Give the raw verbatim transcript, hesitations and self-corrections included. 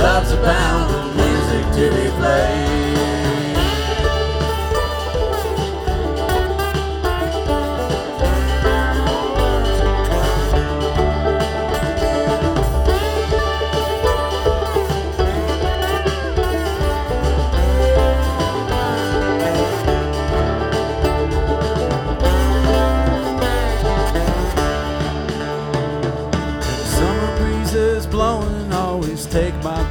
lots of pounds of music to be played. Blowing, always take my